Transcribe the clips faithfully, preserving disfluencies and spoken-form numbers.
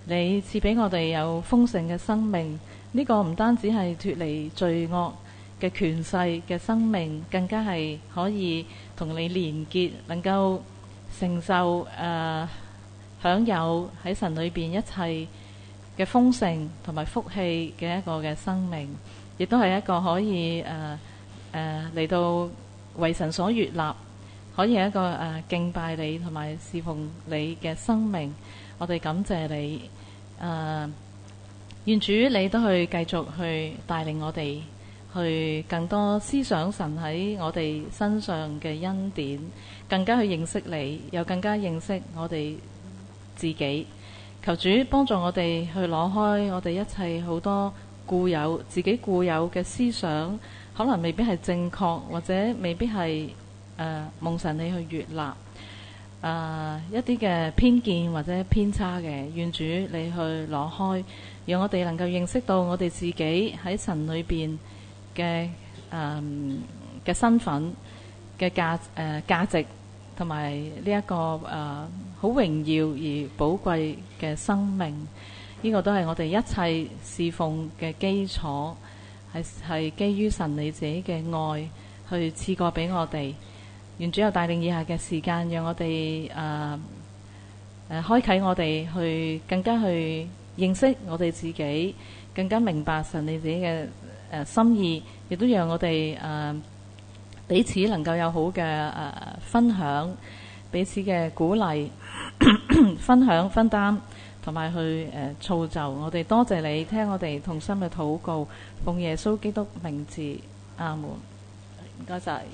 你賜俾我哋有豐盛嘅生命，呢個唔單止係脫離罪惡嘅權勢嘅生命，更加係可以同你連結，能夠承受誒、呃、享有喺神裏邊一切嘅豐盛同埋福氣嘅一個嘅生命，亦都係一個可以誒誒嚟到為神所悅納，可以係一個誒、呃、敬拜你同埋侍奉你嘅生命。我哋感謝你，誒、呃，願主你都去繼續去帶領我哋，去更多思想神喺我哋身上嘅恩典，更加去認識你，又更加認識我哋自己。求主幫助我哋去攞開我哋一切好多固有自己固有嘅思想，可能未必係正確，或者未必係誒蒙神你去悅納。誒、uh, 一啲嘅偏見或者偏差嘅，願主你去攞開，讓我哋能夠認識到我哋自己喺神裏邊嘅誒嘅身份嘅價誒價值，同埋呢一個誒好榮耀而寶貴嘅生命。呢、這個都係我哋一切侍奉嘅基礎，係係基於神你自己嘅愛去賜過俾我哋。願主有帶領以下嘅時間，讓我哋誒誒開啟我哋去更加去認識我哋自己，更加明白神你自己嘅誒、呃、心意，亦都讓我哋誒、呃、彼此能夠有好嘅誒、呃、分享，彼此嘅鼓勵分享分擔，同埋去誒、呃、造就我哋。多謝你聽我哋同心嘅禱告，奉耶穌基督名字，阿門。唔該晒。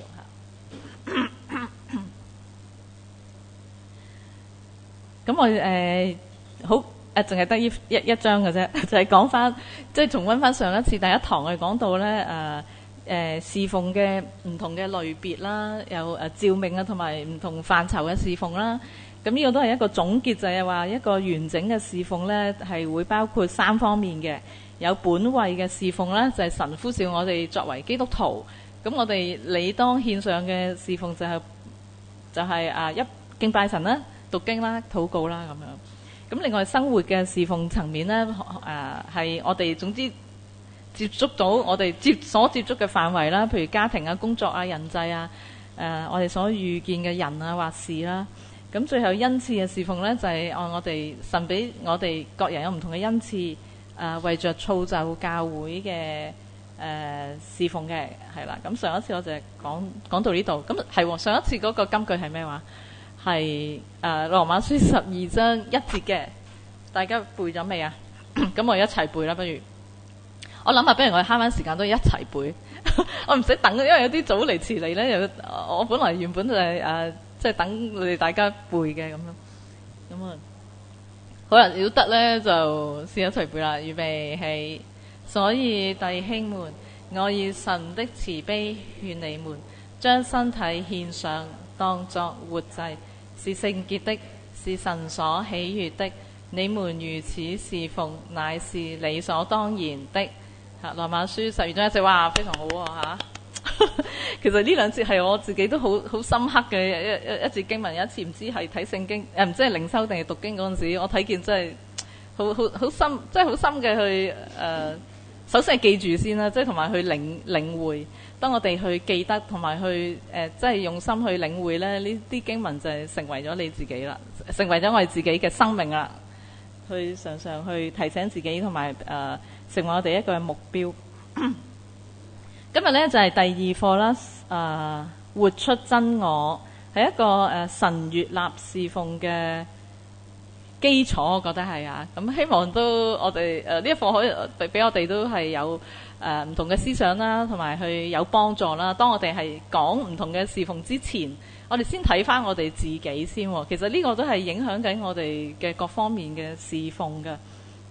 咁我誒、呃、好誒，淨係得一一一章嘅啫，就係講翻，即係重溫翻上一次第一堂我哋講到咧誒誒侍奉嘅唔同嘅類別啦，有誒召命啊，同埋唔同範疇嘅侍奉啦。咁呢個都係一個總結，就係話一個完整嘅侍奉咧，係會包括三方面嘅，有本位嘅侍奉咧，就係、是、神呼召我哋作為基督徒，咁我哋理當獻上嘅侍奉就係、是、就係、是、啊一敬拜神啦。讀經啦、禱告啦咁樣。咁另外生活嘅侍奉層面咧，誒、呃、係我哋總之接觸到我哋接所接觸嘅範圍啦，譬如家庭啊、工作啊、人際啊，誒、呃、我哋所遇見嘅人啊或事啦。咁最後恩賜嘅侍奉咧，就係、是、按我哋神俾我哋各人有唔同嘅恩賜，誒、呃、為着造就教會嘅誒侍奉嘅係啦。咁上一次我就係講講到呢度。咁係上一次嗰個金句係咩話？係誒、呃、羅馬書十二章一節嘅，大家背咗未啊？咁我一齊背啦，不如我諗下，不如我哋慳翻時間都一齊背，我唔使等，因為有啲早嚟遲嚟咧，又我本來原本就係、是、誒，即、呃、係、就是、等你哋大家背嘅咁樣。咁啊，好啦，如果得咧就試一齊背啦，預備起。所以弟兄們，我以神的慈悲勸你們，將身體獻上，當作活祭，是聖潔的，是神所喜悅的。你們如此侍奉，乃是理所當然的。嚇，羅馬書十二章一節，哇，非常好喎、啊、其實呢兩節係我自己都好好深刻嘅一一一節經文。有一次唔知係睇聖經，誒唔知係靈修定係讀經嗰陣時，我睇見真係好好好深，即係好深嘅去誒、呃。首先係記住先啦，即係同埋去領領會。當我哋去記得同埋去誒，即、呃、係用心去領會咧，呢啲經文就係成為咗你自己啦，成為咗我哋自己嘅生命啦。去常常去提醒自己，同埋誒成為我哋一個目標。今日咧就係、是、第二課啦，誒、呃、活出真我係一個誒、呃、神悅納侍奉嘅基礎，我覺得係啊。咁希望都我哋誒呢一課可以俾俾我哋都係有誒唔、呃、同嘅思想啦，同埋去有幫助啦。當我哋係講唔同嘅侍奉之前，我哋先睇翻我哋自己先、哦。其實呢個都係影響緊我哋嘅各方面嘅侍奉嘅。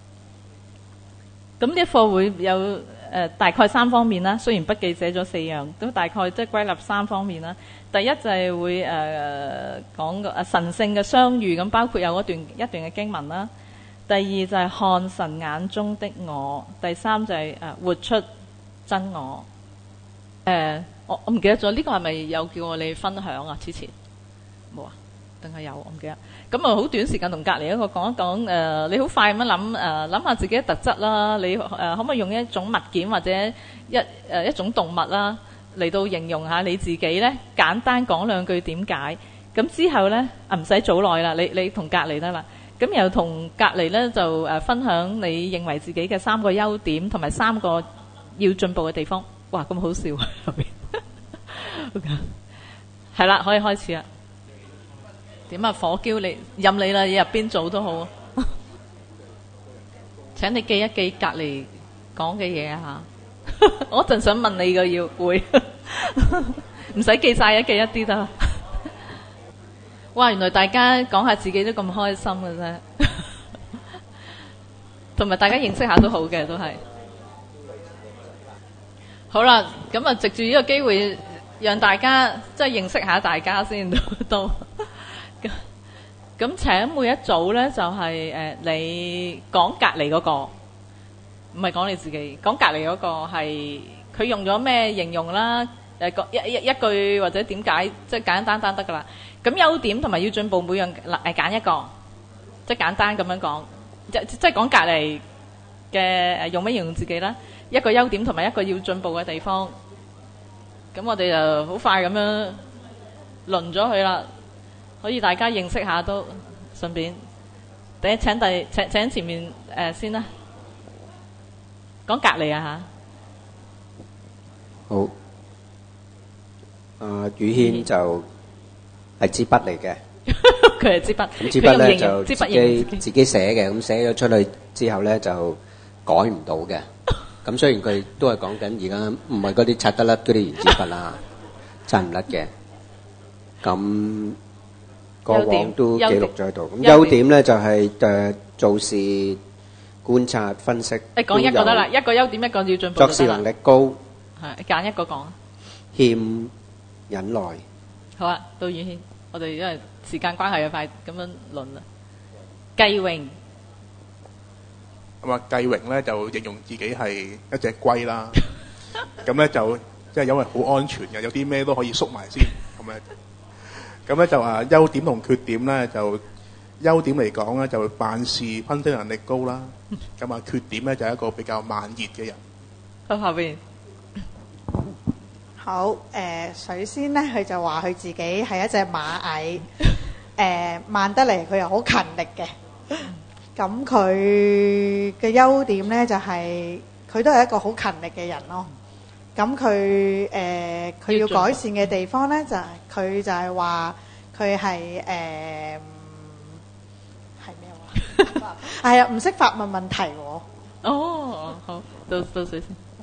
咁呢一課會有誒、呃、大概三方面啦。雖然筆記寫咗四樣，都大概即係歸納三方面啦。第一就係會誒、呃、講個、呃、神聖嘅相遇，咁包括有一段一段嘅經文啦。第二就係看神眼中的我。第三就係、是、誒、呃、活出真我。誒、呃，我我唔記得咗呢、這個係咪有叫我哋分享啊？之前冇啊？ 定係有我唔記得。咁啊好短時間同隔離一個講一講誒、呃，你好快咁樣諗誒，諗下自己嘅特質啦。你誒、呃、可唔可以用一種物件或者一誒、呃、一種動物啦嚟到形容下你自己咧？簡單講兩句點解？咁之後咧啊唔使早耐啦，你你同隔離得啦。咁又同隔離咧就誒分享你認為自己嘅三個優點同埋三個要進步嘅地方。哇，咁好笑啊！後邊係啦，可以開始啦。點啊，火燒你任你啦，你入邊做都好。請你記一記隔離講嘅嘢啊嚇！我一陣想問你嘅要會，唔使記晒，一記一啲得啦。哇！原來大家講下自己都咁開心嘅啫，同埋大家認識下都好嘅，都係。好啦，咁啊，藉住呢個機會，讓大家即係認識下大家先都。咁請每一組咧，就係、是、誒、呃、你講隔離嗰個，唔係講你自己，講隔離嗰個係佢用咗咩形容啦？誒、呃、一一一句或者點解，即係簡簡單單得噶啦。咁優點同埋要進步每樣誒揀一個，即係簡單咁樣講，即即係講隔離嘅誒用咩形容自己啦？一個優點同埋一個要進步嘅地方。咁我哋就好快咁樣輪咗佢啦。可以大家認識下都順便，第一請第請請前面誒、呃、先啦，講隔離啊嚇。 好，阿宇軒就係支筆嚟嘅， 佢係支筆， 咁支筆咧就自自己自己寫嘅，咁寫咗出去之後咧就改唔到嘅。咁雖然佢都係講緊而家唔係嗰啲擦得甩嗰啲原子筆啦，擦唔甩嘅。咁過往都記錄咗喺度。咁優點咧就係誒做事觀察分析。 誒講一個得啦，一個優點一個要進步。 作事能力高。 係揀一個講。 欠忍耐。 好啊，到宇軒，我哋因為時間關係啊，快咁樣輪啦。繼榮。 咁啊，繼榮咧就形容自己係一隻龜啦。咁咧就即係因為好安全嘅，有啲咩都可以縮埋先咁樣。咁咧就啊優點同缺點咧就優點嚟講咧就辦事分析能力高啦。咁啊缺點咧就係一個比較慢熱嘅人。 喺下邊。 好誒、呃，首先咧佢就話佢自己係一隻螞蟻，誒、呃、慢得嚟佢又好勤力嘅。咁佢嘅優點咧就係、是、佢都係一個好勤力嘅人咯。咁佢誒佢要改善嘅地方咧就係、是、佢就係話佢係誒係咩話？係啊，唔識發問問題喎。 哦，好，到到水先。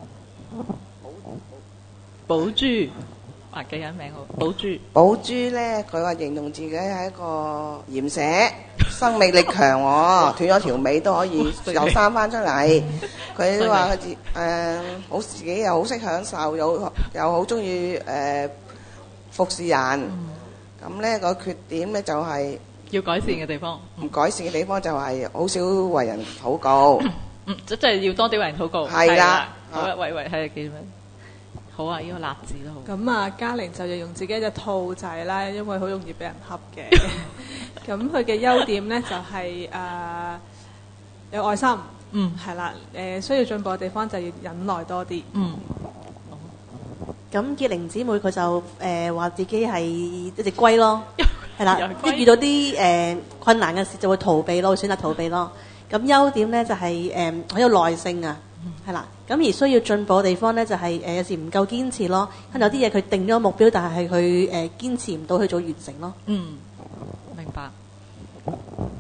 寶珠，啊嘅人名好，寶珠。 寶珠咧，佢話形容自己係一個鹽蛇，生命力強喎、哦，斷咗條尾都可以又生翻出嚟。佢都話佢自誒好自己又好識享受，又又好中意誒服侍人。咁咧、嗯、個缺點咧就係、是、 要改善嘅地方。 唔改善嘅地方就係好少為人禱告。 嗯，即係要多啲為人禱告。 係啦， 好啊，喂喂，係幾咩？好啊，呢、這個立字都好。 咁啊，嘉玲就形容自己一隻兔仔啦，因為好容易俾人恰嘅。咁佢嘅優點咧就係、是、誒、呃、有愛心，嗯，係啦，誒、呃、需要進步嘅地方就要忍耐多啲，嗯。 咁潔玲姊妹佢就誒話、呃、自己係一隻龜咯，係啦，一遇到啲誒、呃、困難嘅事就會逃避咯，會選擇逃避咯。咁優點咧就係誒好有耐性啊。係啦，咁而需要進步嘅地方咧，就係、是、誒、呃、有時唔夠堅持咯。有啲嘢佢定咗目標，但係佢誒堅持唔到去做完成咯。 嗯，明白。 誒、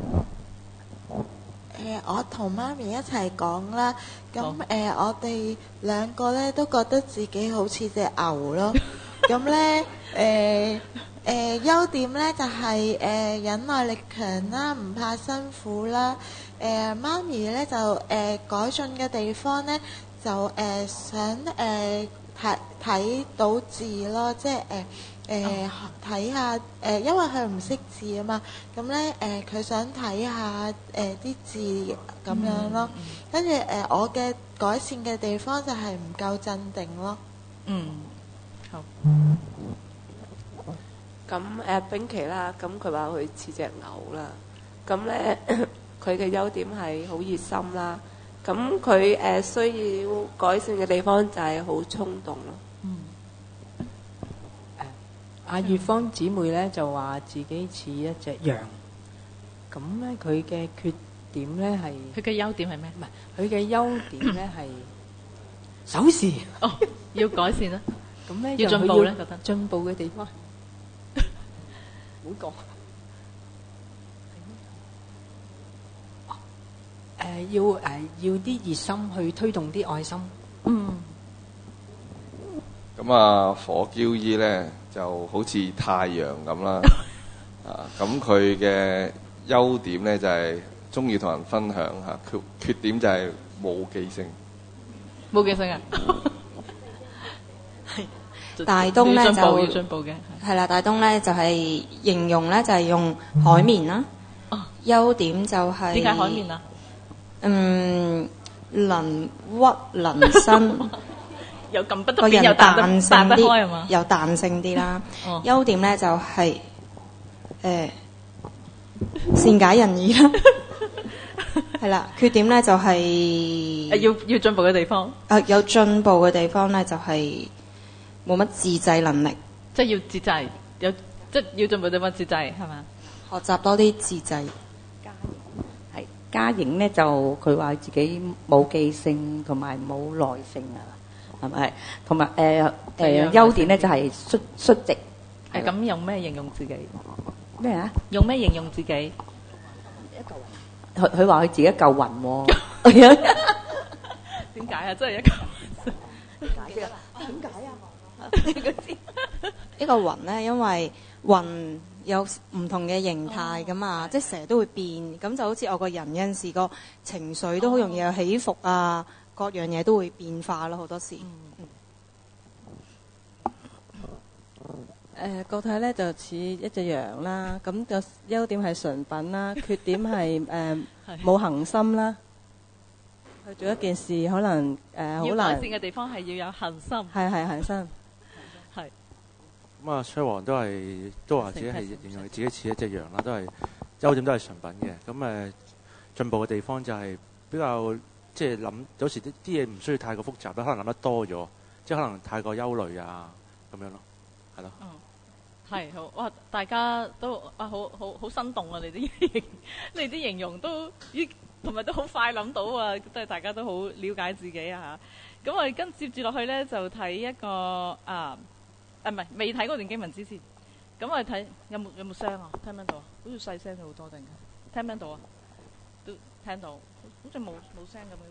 呃，我同媽咪一齊講啦。咁誒、呃，我哋兩個咧都覺得自己好似隻牛咯。咁咧誒誒優點咧就係、是、誒、呃、忍耐力強啦，唔怕辛苦啦。誒、呃、媽咪咧就誒、呃、改進嘅地方咧就誒、呃、想誒睇睇到字咯，即係誒誒睇下誒、呃，因為佢唔識字啊嘛，咁咧誒佢想睇下誒啲字咁樣咯。跟住誒我嘅改善嘅地方就係唔夠鎮定咯。 嗯，好。 咁誒冰琪啦，咁佢話佢似隻牛啦。咁咧佢嘅優點係好熱心啦。咁佢誒需要改善嘅地方就係好衝動咯。 嗯。誒，阿月芳姊妹咧就話自己似一隻羊。咁咧佢嘅缺點咧係佢嘅優點係咩？ 唔係佢嘅優點咧係守時。 哦，要改善啦。 咁咧要進步咧，覺得進步嘅地方。唔好講。誒、呃、要誒、呃、要啲熱心去推動啲愛心。 嗯。 咁啊，火嬌姨咧就好似太陽咁啦。啊，咁佢嘅優點咧就係中意同人分享嚇，缺缺點就係冇記性。 冇記性啊！ 大東咧就要進步嘅， 係啦。大東咧就係、是、形容咧就係、是、用海綿啦。哦、嗯。優點就係點解海綿啊？ 嗯，能屈能伸。 有咁不得個人有彈性啲， 有彈性啲啦。 哦、 優點咧就係、是、誒、呃、善解人意啦。係啦，缺點咧就係、 是、要要進步嘅地方。 啊，有進步嘅地方咧就係冇乜自制能力。 即係要自制，有即係要進步嘅地方自制係嘛？ 學習多啲自制。 係嘉瑩咧就佢話自己冇記性同埋冇耐性啊，係咪？同埋誒誒優點咧就係率率直。 係咁用咩形容自己？ 咩啊？ 用咩形容自己？ 佢佢話佢自己一嚿雲喎。 點解啊？真係一嚿。 點解啊？點解啊？呢個雲咧，因為雲有唔同嘅形態噶嘛，即係成日都會變。咁就好似我個人有陣時個情緒都好容易有起伏啊，各樣嘢都會變化咯，好多時。 誒個體咧就似一隻羊啦，咁個優點係純品啦，缺點係誒冇恆心啦。去做一件事可能誒好難。 要改善嘅地方係要有恆心。 係係恆心。 係。 咁啊，崔王都係都話自己係形容自己似一隻羊啦，都係優點都係純品嘅。咁誒進步嘅地方就係比較即係諗有時啲啲嘢唔需要太過複雜啦，可能諗得多咗，即係可能太過憂慮啊咁樣咯，係咯。 嗯。係好哇！大家都啊好好好生動啊！你啲形你啲形容都依同埋都好快諗到啊！都係大家都好了解自己啊嚇。咁我哋跟接住落去咧，就睇一個啊啊唔係未睇嗰段經文之前，咁我哋睇有冇有冇聲啊？聽唔聽到啊？好似細聲咗好多定聽唔聽到啊？都聽到，好似冇冇聲咁呢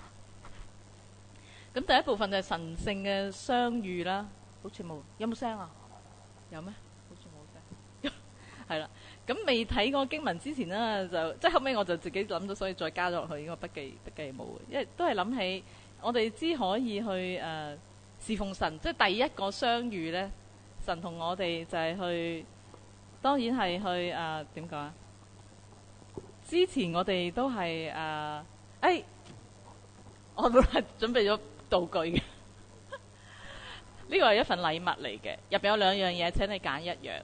個咪。咁第一部分就係神聖嘅相遇啦，好似冇有冇聲啊？有咩？係啦，咁未睇過經文之前呢，就即係後尾我就自己諗到，所以再加咗落去。呢個筆記筆記冇嘅，因為都係諗起我哋知可以去誒、呃、侍奉神，即係第一個相遇呢，神同我哋就係去，當然係去誒點講啊？之前我哋都係誒，誒、呃哎，我本來準備咗道具嘅，呢個係一份禮物嚟嘅，入邊有兩樣嘢，請你揀一樣。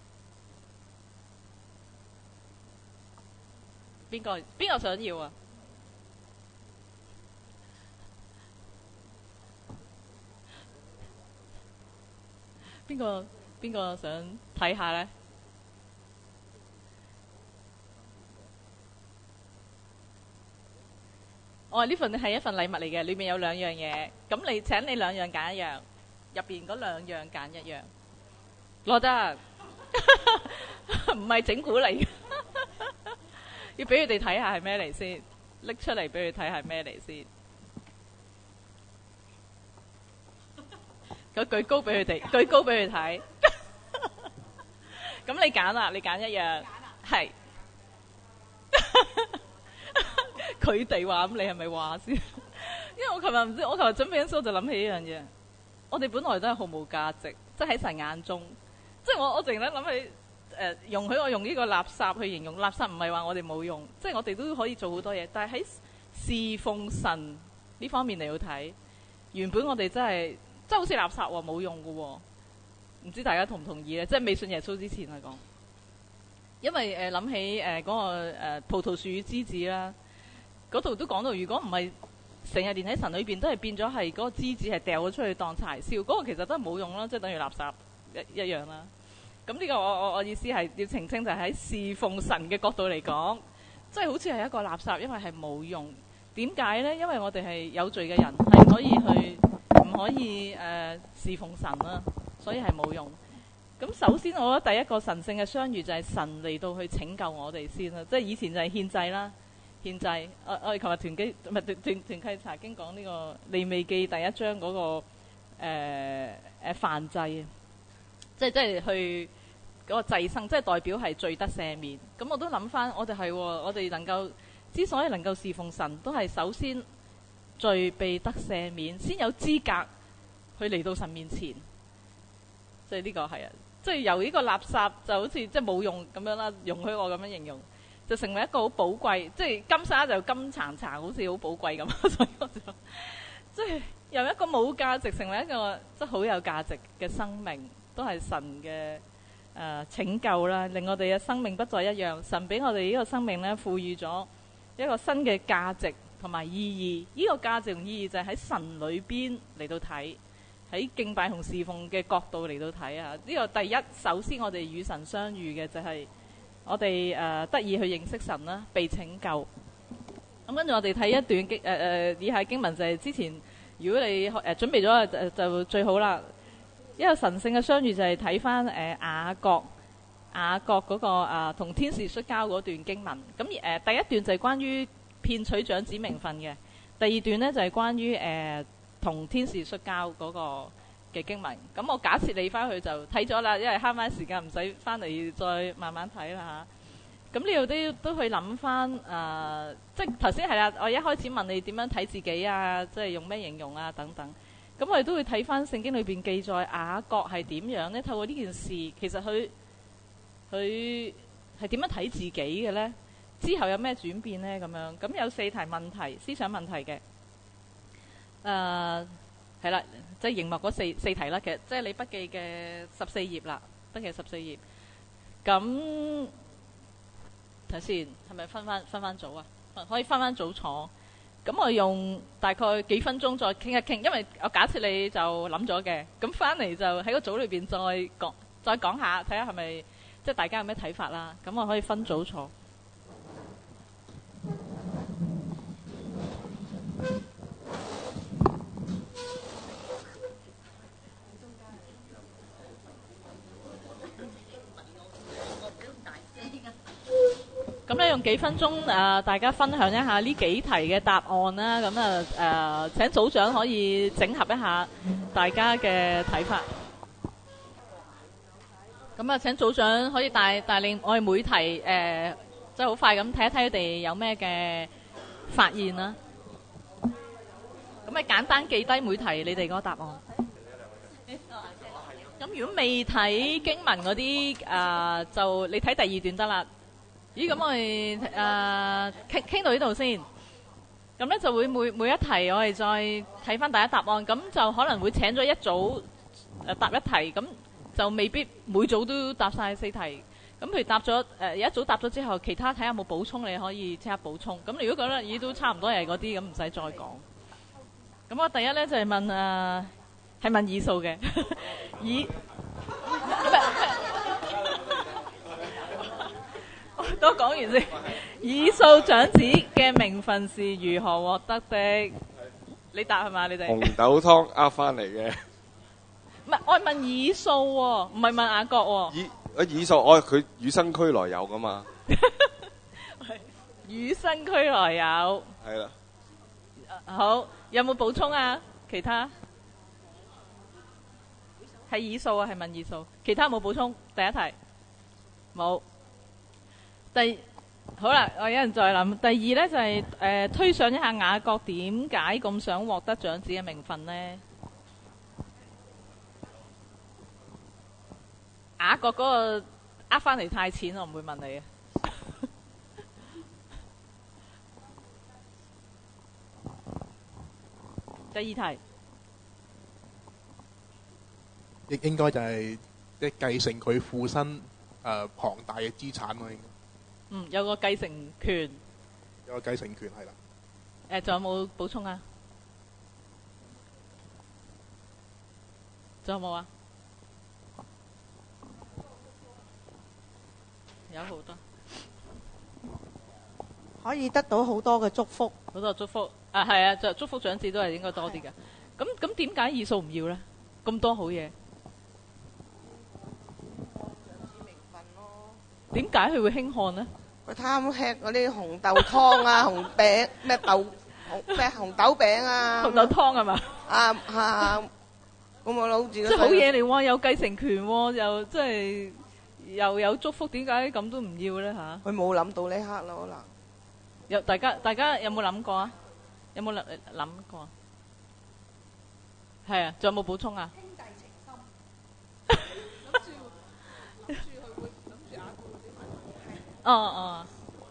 邊個邊個想要啊？邊個邊個想睇下咧？我話呢份係一份禮物嚟嘅，裏面有兩樣嘢，咁你請你兩樣揀一樣，入邊嗰兩樣揀一樣，攞得，唔係整蠱嚟嘅。要俾佢哋睇下係咩嚟先，拎出嚟俾佢睇下係咩嚟先。咁舉高俾佢哋，舉高俾佢睇。咁你揀啦，你揀一樣，係。佢哋話咁，你係咪話先？因為我琴日唔知，我琴日準備緊書，我就諗起一樣嘢。我哋本來都係毫無價值，即係喺神眼中，即係我我淨係諗起。誒、呃、容許我用呢個垃圾去形容，垃圾唔係話我哋冇用，即係我哋都可以做好多嘢。但係喺侍奉神呢方面嚟到睇，原本我哋真係真係好似垃圾喎，冇用嘅喎。 唔知大家同唔同意咧？即係未信耶穌之前嚟講，因為誒諗、呃、起誒嗰、呃那個、呃、葡萄樹與枝子啦，嗰度都講到，如果唔係成日連喺神裏邊，都係變咗係嗰個枝子係掉咗出去當柴燒，嗰、那個其實都係冇用啦，即係等於垃圾一一樣啦。咁呢個我我我意思係要澄清，就係喺侍奉神嘅角度嚟講，即係好似係一個垃圾，因為係冇用。點解呢？因為我哋係有罪嘅人，係可以去唔可以誒、呃、侍奉神啦，所以係冇用。咁首先我覺得第一個神聖嘅相遇就係神嚟到去拯救我哋先啦，即係以前就係獻祭啦，獻祭。我我哋琴日團基唔係團團契查經講呢個利未記第一章嗰、那個誒誒燔祭，即係即係去嗰個祭牲，即係代表係罪得赦免。咁我都諗翻，我哋係我哋能夠。之所以能夠侍奉神，都係首先罪被得赦免，先有資格去嚟到神面前。即係呢個係啊，即係由呢個垃圾就好似即係冇用咁樣啦，容許我咁樣形容，就成為一個好寶貴，即係金沙就金燦燦，好似好寶貴咁。所以我就即係由一個冇價值，成為一個即係好有價值嘅生命，都係神嘅誒、呃、拯救啦，令我哋嘅生命不再一樣。神俾我哋呢個生命咧，賦予咗一個新嘅價值同埋意義，呢、這個價值同意義就係喺神裏邊嚟到睇，喺敬拜同侍奉嘅角度嚟到睇啊！呢、這個第一，首先我哋與神相遇嘅就係我哋誒、呃、得以去認識神啦，被拯救。咁跟住我哋睇一段經誒誒以下經文，就係之前如果你誒、呃、準備咗就，就最好啦。一個神聖嘅相遇就係睇翻誒雅各。雅各嗰個啊同天使摔跤嗰段經文，咁誒、呃、第一段就係關於騙取長子名分嘅，第二段呢就係、是、關於誒同、呃、天使摔跤嗰個嘅經文。咁我假設你翻去就睇咗啦，因為慳翻時間唔使翻嚟再慢慢睇啦嚇。咁呢度都都去諗翻誒，即係頭先係啦，我一開始問你點樣睇自己啊，即係用咩形容啊等等。咁我哋都會睇翻聖經裏邊記載雅各係點樣呢？透過呢件事，其實佢。佢係點樣睇自己嘅呢？之後有咩轉變呢？咁樣咁有四題問題，思想問題嘅。誒係啦，即係熒幕嗰四四題啦。其實即係你筆記嘅十四頁啦，筆記十四頁。咁睇先，係咪分翻分翻組啊？可以分翻組坐。咁我用大概幾分鐘再傾一傾，因為我假設你就諗咗嘅，咁翻嚟就喺個組裏邊再講再講下，睇下係咪。即係大家有咩睇法啦？咁我可以分組坐。咁咧用幾分鐘誒、呃，大家分享一下呢幾題嘅答案啦。咁啊誒，請組長可以整合一下大家嘅睇法。咁啊，請組長可以帶帶領我哋每題誒，即係好快咁睇一睇佢哋有咩嘅發現啦。咁啊，簡單記低每題你哋嗰個答案。咁如果未睇經文嗰啲誒，就你睇第二段得啦。咦，咁我哋誒傾傾到呢度先。咁咧就會每每一題我哋再睇翻第一答案，咁就可能會請咗一組誒答一題咁。就未必每組都答晒四題，咁譬如答咗誒有一組答咗之後，其他睇下有冇補充，你可以即刻補充。咁如果覺得咦都差唔多係嗰啲，咁唔使再講。咁我第一咧就係、是、問誒係、呃、問以掃嘅，以都講完先。以掃長子嘅名分是如何獲得的？你答係嘛？你哋紅豆湯呃翻嚟嘅。 唔係，我係問以掃喎，唔係問雅各喎。 以啊以掃，我佢與生俱來有噶嘛？ 與生俱來有。 係啦。 好，有冇補充啊？其他係以掃啊，係問以掃。其他冇補充。第一題冇。第好啦，我有人再諗。第二咧就係、是、誒、呃、推想一下雅各點解咁想獲得長子嘅名分呢？雅各嗰個呃翻嚟太淺，我唔會問你嘅。第二題應應該就係即係繼承佢父親誒、呃、龐大嘅資產咯，應該。 嗯，有個繼承權。 有個繼承權係啦。 誒，仲有冇補充啊？仲有冇啊？有好多。 可以得到好多嘅祝福， 好多祝福啊，係啊，就祝福長子都係應該多啲嘅。咁咁點解以掃唔要咧？咁多好嘢，點解佢會輕看咧？ 佢貪吃嗰啲紅豆湯啊、紅餅咩豆紅咩紅豆餅啊、 紅豆湯係嘛？ 啊啊！咁我老字即係好嘢嚟喎，有繼承權喎，又即係又有祝福，點解咁都唔要咧嚇？ 佢冇諗到呢刻咯，可能。 有大家大家有冇諗過啊？有冇諗諗過啊？係啊，仲有冇補充啊？兄弟情深，諗住諗住佢會諗住雅各嗰啲問題。哦哦，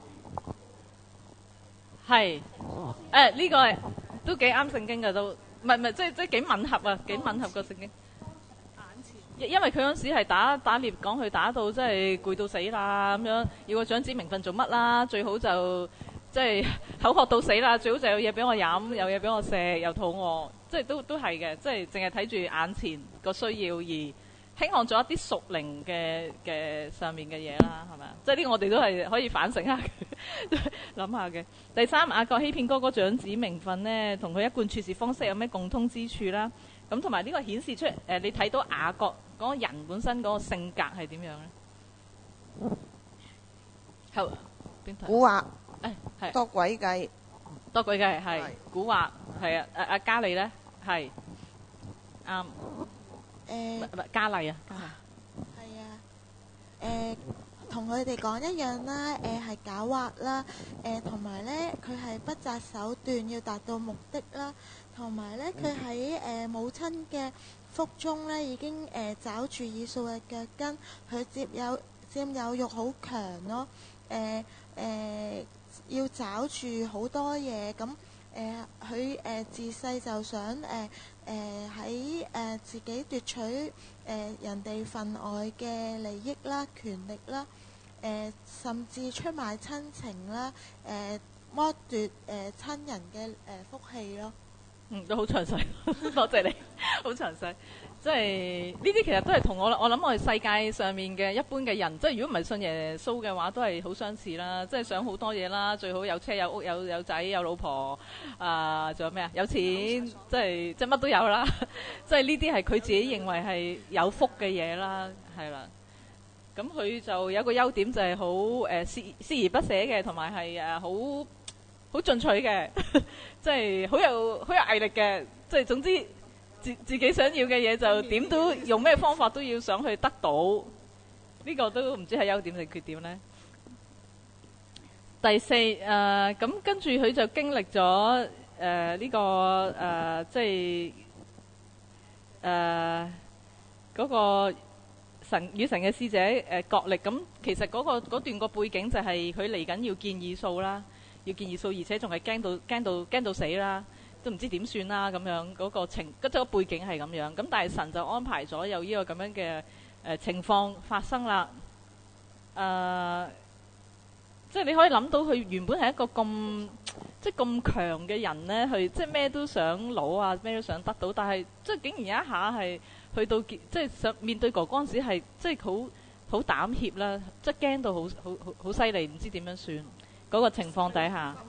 係誒呢個係都幾啱聖經㗎都，唔係唔係即係即係幾吻合啊，幾吻合個聖經。眼前，因為佢嗰時係打打獵，講佢打到即係攰到死啦咁樣，要個長子名分做乜啦？最好就。即係口渴到死啦，最好就有嘢俾我飲，有嘢俾我食，又肚餓，即係都都係嘅，即係淨係睇住眼前個需要而輕看咗一啲屬靈嘅嘅上面嘅嘢啦，係咪啊？即係呢個我哋都係可以反省下，諗下嘅。第三，雅各欺騙哥哥長子名分呢，同佢一貫處事方式有咩共通之處啦？咁同埋呢個顯示出誒、呃，你睇到雅各嗰個人本身嗰個性格係點樣咧？後邊睇古惑。 誒係多詭計， 多詭計係蠱惑係啊！阿阿嘉莉咧係啱誒，唔係嘉麗啊， 係啊誒，同佢哋講一樣啦，誒係狡猾啦，誒同埋咧佢係不擇手段要達到目的啦，同埋咧佢喺誒母親嘅腹中咧已經誒抓住以掃嘅腳跟，佢佔有佔有欲好強咯，誒誒。要找住好多嘢，咁誒佢誒自細就想誒誒喺誒自己奪取誒、呃、人哋份外嘅利益啦、權力啦，誒、呃、甚至出賣親情啦，誒、呃、剝奪誒、呃、親人嘅誒、呃、福氣咯。 嗯，都好詳細，多謝你，好詳細。即係呢啲其實都係同我我諗我哋世界上面嘅一般嘅人，即係如果唔係信耶穌嘅話，都係好相似啦。即係想好多嘢啦，最好有車有屋有有仔有老婆啊，仲有咩啊？有錢，即係即係乜都有啦。即係呢啲係佢自己認為係有福嘅嘢啦，係啦。咁佢就有一個優點就係好誒鍥鍥而不捨嘅，同埋係誒好好進取嘅，即係好有好有毅力嘅，即係總之。自, 自己想要嘅嘢就點都用咩方法都要想去得到，呢、這個都唔知係優點定缺點呢。第四誒，咁、呃、跟住佢就經歷咗誒呢個誒、呃、即係誒嗰個神與神嘅使者誒角力。咁其實嗰、那個嗰段個背景就係佢嚟緊要見以掃啦，要見以掃，而且仲係驚到驚到驚到死啦。都唔知點算啦，咁樣嗰個情，即係個背景係咁樣。咁但係神就安排咗有呢個咁樣嘅誒情況發生啦。誒，即係你可以諗到佢原本係一個咁即係咁強嘅人咧，去即係咩都想攞啊，咩都想得到，但係即係竟然有一下係去到即係想面對哥哥嗰陣時係即係好好膽怯啦，即係驚到好好好好犀利，唔知點樣算嗰個情況底下。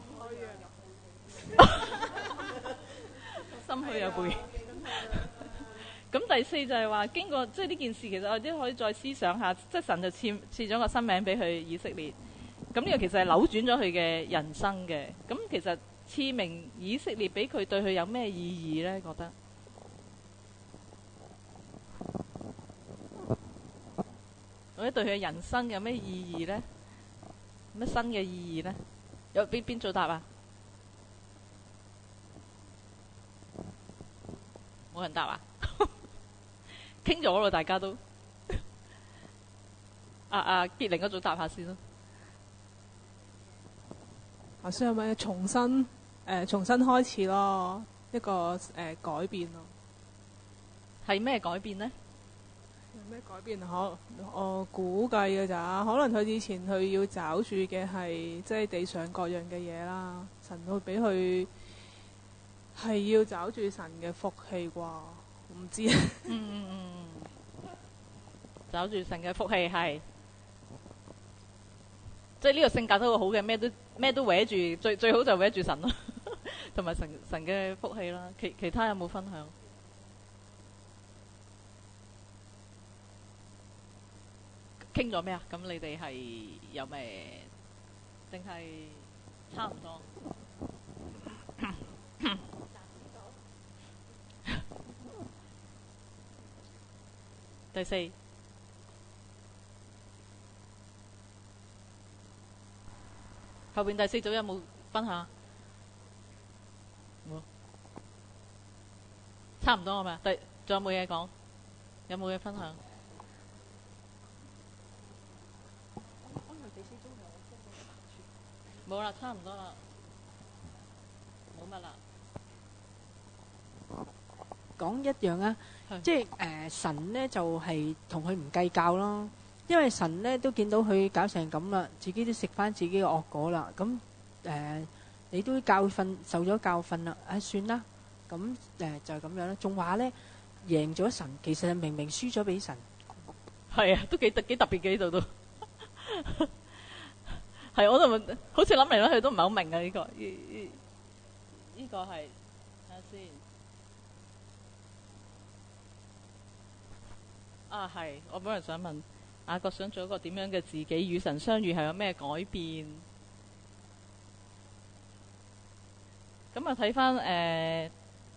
心虛有背。咁第四就係話經過即係呢件事，其實我哋可以再思想下，即係神就賜賜咗個新名俾佢以色列。咁呢個其實係扭轉咗佢嘅人生嘅。咁其實賜名以色列俾佢對佢有咩意義呢？覺得或者對佢嘅人生有咩意義呢？咩新嘅意義呢？有邊邊做答啊？冇人答啊！傾咗咯，大家都。啊啊，傑玲嗰組答下先咯。 頭先有咩重新誒、呃、重新開始咯，一個誒、呃、改變咯。 係咩改變呢？ 有咩改變啊？可我估計嘅咋，可能佢以前佢要找住嘅係即係地上各樣嘅嘢啦，神會俾佢係要找住神嘅福氣啩，唔知啊。 嗯嗯嗯，找住神嘅福氣係，即係呢個性格都會好嘅，咩都咩都搲住，最最好就搲住神咯，同埋神神嘅福氣啦。其其他有冇分享？傾咗咩啊？咁你哋係有咩？定係差唔多？第四，後邊第四組有冇分享？冇，差唔多係咪？第仲有冇嘢講？有冇嘢分享？冇啦，差唔多啦，冇乜啦。 講一樣啊，即係誒、呃、神呢就係同佢唔計較咯，因為神呢都見到佢搞成咁啦，自己都食翻自己嘅惡果啦，咁誒、呃、你都教訓受咗教訓啦，啊算啦，咁誒、呃、就係、是、咁樣啦，仲話呢贏咗神，其實係明明輸咗俾神， 係啊，都幾特幾特別嘅呢度都。係，我都好似諗嚟諗去都唔係好明啊！呢、這個呢呢呢個係睇下先。啊，係，我本來想問雅各想做一個點樣嘅自己，與神相遇係有咩改變？咁啊，睇翻誒，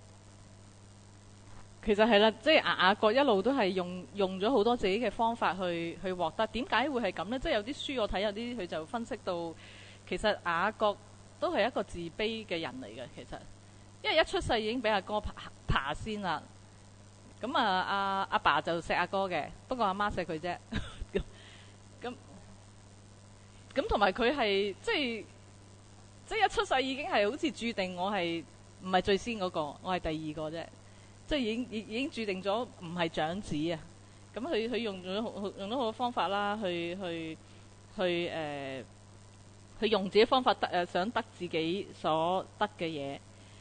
其實係啦，即係雅雅各一路都係用用咗好多自己嘅方法去去獲得。點解會係咁呢？即係有啲書我睇，有啲佢就分析到，其實雅各都係一個自卑嘅人嚟嘅。其實，因為一出世已經俾阿哥爬爬先啦。咁啊，阿阿爸就錫阿哥嘅，不過阿媽錫佢啫。咁咁同埋佢係即係即係一出世已經係好似注定我係唔係最先嗰個，我係第二個啫。即係已經已已經注定咗唔係長子啊！咁佢佢用咗用咗好多方法啦，去去去誒、呃，去用自己方法得誒、呃，想得自己所得嘅嘢。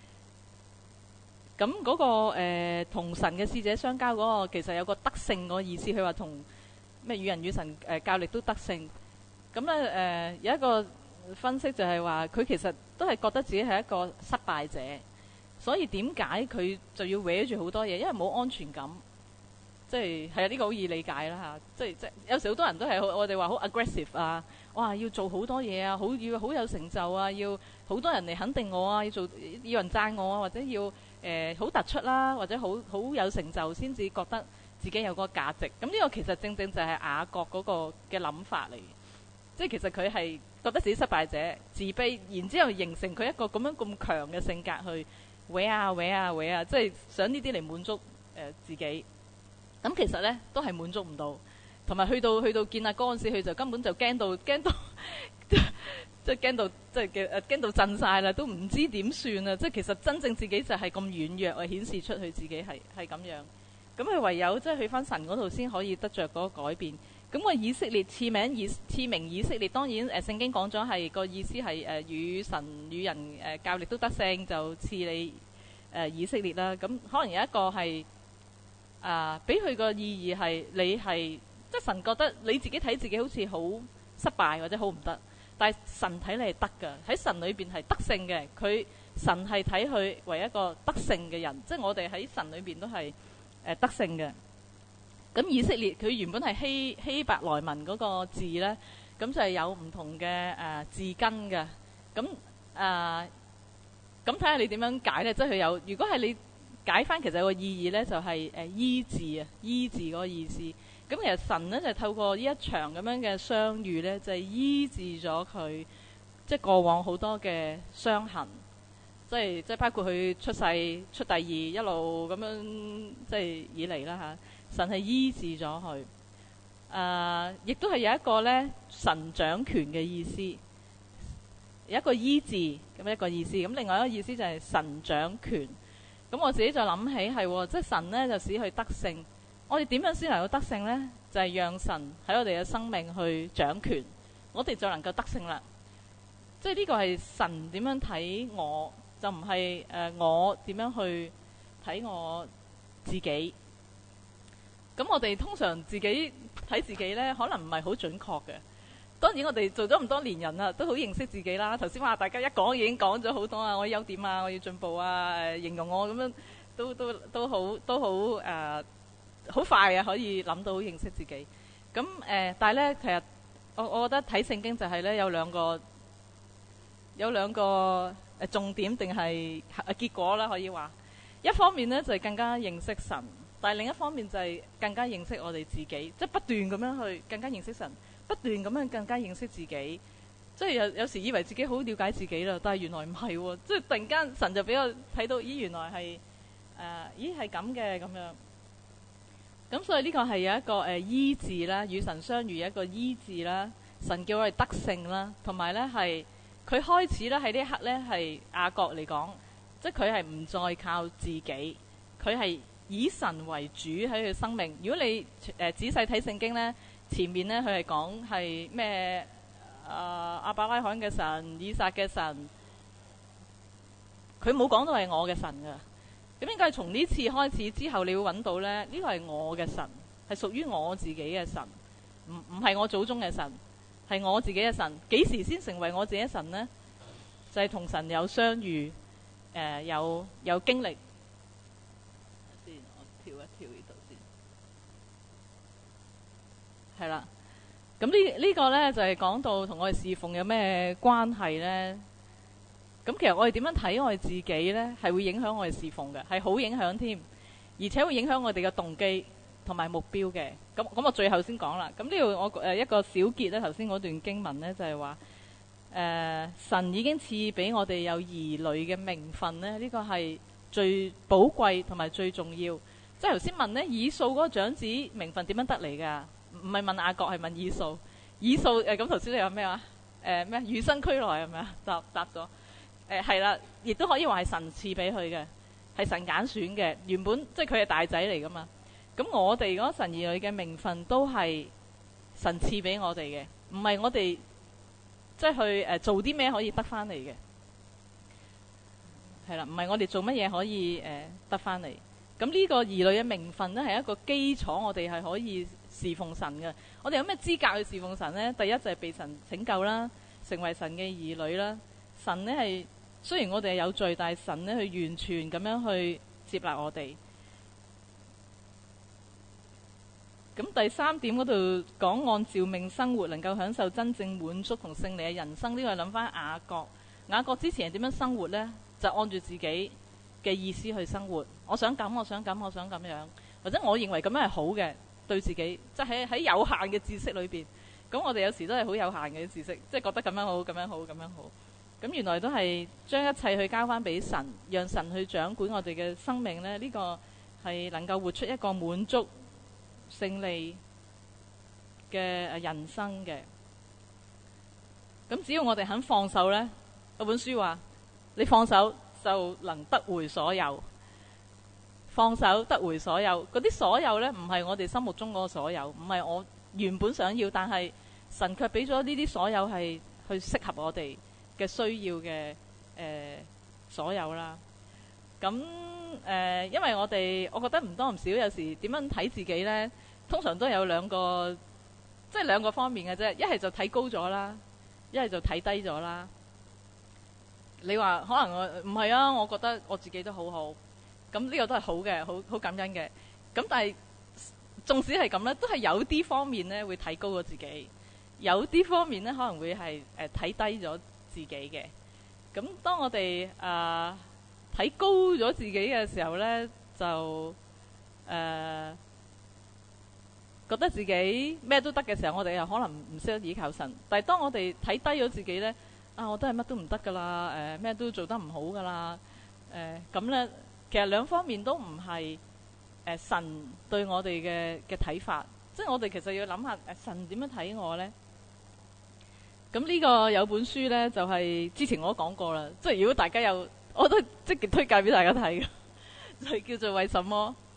咁嗰、那個誒同、呃、神嘅使者相交嗰個，其實有個得勝個意思。佢話同咩與人與神誒較力都得勝。咁咧誒有一個分析就係話，佢其實都係覺得自己係一個失敗者。所以點解佢就要搲住好多嘢？因為冇安全感，即係係啊，呢個好易理解啦嚇。即係即係有時好多人都係我哋話好 aggressive 啊，哇要做好多嘢啊，好要好有成就啊，要好多人嚟肯定我啊，要做要人讚我啊，或者要誒好、呃、突出啦，或者好好有成就先至覺得自己有個價值。咁呢個其實正正就係雅各嗰個嘅諗法嚟，即係其實佢係覺得自己失敗者、自卑，然之後形成佢一個咁樣咁強嘅性格去。搲啊搲啊搲啊，即係想呢啲嚟滿足誒、呃、自己。咁其實咧都係滿足唔到，同埋去到去到見阿哥嗰陣時，佢就根本就驚到驚到，即係驚到即係嘅誒驚到震晒啦，都唔知點算啊！即係其實真正自己就係咁軟弱啊，顯示出佢自己係係咁樣。咁佢唯有即係去翻神嗰度先可以得着嗰個改變。咁個以色列賜名以賜名以色列，當然誒聖經講咗係個意思係誒與神與人誒較力都得勝，就賜你誒以色列啦。咁可能有一個係啊，俾佢個意義係你係即係神覺得你自己睇自己好似好失敗或者好唔得，但係神睇你係得㗎，喺神裏邊係得勝嘅。佢神係睇佢為一個得勝嘅人，即係我哋喺神裏邊都係誒得勝嘅。咁以色列佢原本係希希伯來文嗰個字呢，咁就係有唔同嘅誒、呃、字根嘅。咁誒咁睇下你點樣解呢？即係佢有，如果係你解翻，其實個意義呢就係、是、誒、呃、醫治啊，醫治嗰個意思。咁其實神呢，就透過呢一場咁樣嘅相遇呢，就係、是、醫治咗佢即係過往好多嘅傷痕，即係即係包括佢出世出第二一路咁樣即係以嚟啦嚇。神係醫治咗佢，誒、呃，亦都係有一個咧神掌權嘅意思，有一個醫治咁一個意思，咁另外一個意思就係神掌權。咁我自己就諗起係，即係神咧就使佢得勝， 我哋點樣先能夠得勝呢？就係、是、讓神喺我哋嘅生命去掌權，我哋就能夠得勝啦。即係呢個係神點樣睇我，就唔係誒我點樣去睇我自己。咁我哋通常自己睇自己呢，可能唔係好準確嘅。當然我哋做咗咁多年人啦，都好認識自己啦。頭先話大家一講已經講咗好多啊，我優點啊，我要進步啊，誒形容我咁樣都都都好都好誒好快啊，可以諗到認識自己。咁誒、呃，但係呢，其實我我覺得睇聖經就係呢，有兩個有兩個誒重點定係結果啦，可以話一方面呢，就係、是、更加認識神。但係另一方面就係更加認識我哋自己，即係不斷咁樣去更加認識神，不斷咁樣更加認識自己。即係有有時以為自己好了解自己啦，但係原來唔係喎。即係突然間神就俾我睇到，咦原來係誒、呃，咦係咁嘅咁樣。咁所以呢個係有一個誒、呃、醫治啦，與神相遇一個醫治啦。神叫我哋得勝啦，同埋咧係佢開始咧喺呢一刻咧係雅各嚟講，即係佢係唔再靠自己，佢係以神為主喺佢生命。如果你誒、呃、仔細睇聖經呢，前面呢，佢係講係咩誒亞伯拉罕嘅神、以撒嘅神，佢冇講到係我嘅神噶。咁應該係從呢次開始之後，你會揾到呢，呢個係我嘅神，係屬於我自己嘅神，唔唔係我祖宗嘅神，係我自己嘅神。幾時先成為我自己嘅神呢？就係、是、同神有相遇，誒、呃、有有經歷。跳一跳呢度先，係啦。咁呢呢個呢，就係、是、講到同我哋侍奉有咩關係呢？咁其實我哋點樣睇我哋自己呢？係會影響我哋侍奉嘅，係好影響添，而且會影響我哋嘅動機同埋目標嘅。咁咁我最後先講啦。咁呢度我誒一個小結呢，頭先嗰段經文呢，就係話誒神已經賜俾我哋有兒女嘅名分呢，呢、這個係最寶貴同埋最重要。即係頭先問呢，以掃嗰個長子名分點樣得嚟㗎？唔係問雅各，係問以掃。以掃誒咁頭先你話咩話？誒咩與生俱來係咪啊？答答咗。誒係啦，亦都可以話係神賜俾佢嘅，係神揀選嘅。原本即係佢係大仔嚟㗎嘛。咁我哋嗰神兒女嘅名分都係神賜俾我哋嘅，唔係我哋即係去誒、呃、做啲咩可以得翻嚟嘅。係啦，唔係我哋做乜嘢可以誒、呃、得翻嚟。咁呢個兒女嘅名分呢，係一個基礎，我哋係可以侍奉神嘅。我哋有咩資格去侍奉神呢？第一就係被神拯救啦，成為神嘅兒女啦。神呢係雖然我哋係有罪，但係神呢去完全咁樣去接納我哋。咁第三點嗰度講按照命生活，能夠享受真正滿足同勝利嘅人生。呢個係諗翻雅各，雅各之前係點樣生活呢？就按住自己嘅意思去生活，我想咁，我想咁，我想咁樣，或者我認為咁樣係好嘅，對自己，即係喺有限嘅知識裏邊。咁我哋有時都係好有限嘅知識，即係覺得咁樣好，咁樣好，咁樣好。咁原來都係將一切去交翻俾神，讓神去掌管我哋嘅生命呢。呢個係能夠活出一個滿足勝利嘅人生嘅。咁只要我哋肯放手呢，嗰本書話你放手就能得回所有，放手得回所有。嗰啲所有呢，唔係我哋心目中嗰個所有，唔係我原本想要，但係神卻俾咗呢啲所有係去適合我哋嘅需要嘅誒、呃、所有啦。咁誒、呃，因為我哋我覺得唔多唔少，有時點樣睇自己呢？通常都有兩個，即係兩個方面嘅啫。一係就睇高咗啦，一係就睇低咗啦。你話可能我唔係啊，我覺得我自己都好好，咁呢個都係好嘅，好好感恩嘅。咁但係縱使係咁咧，都係有啲方面咧會睇高咗自己，有啲方面咧可能會係誒睇低咗自己嘅。咁當我哋誒睇高咗自己嘅時候咧，就誒、呃、覺得自己咩都得嘅時候，我哋又可能唔識得依靠神。但係當我哋睇低咗自己咧，啊！我都係乜都唔得噶啦，誒、呃、咩都做得唔好噶啦，誒咁咧，其實兩方面都唔係誒神對我哋嘅嘅睇法，即係我哋其實要諗下誒神點樣睇我咧？咁呢個有本書咧，就係、是、之前我都講過啦，即係如果大家有，我都積極推介俾大家睇嘅，就係叫做為什麼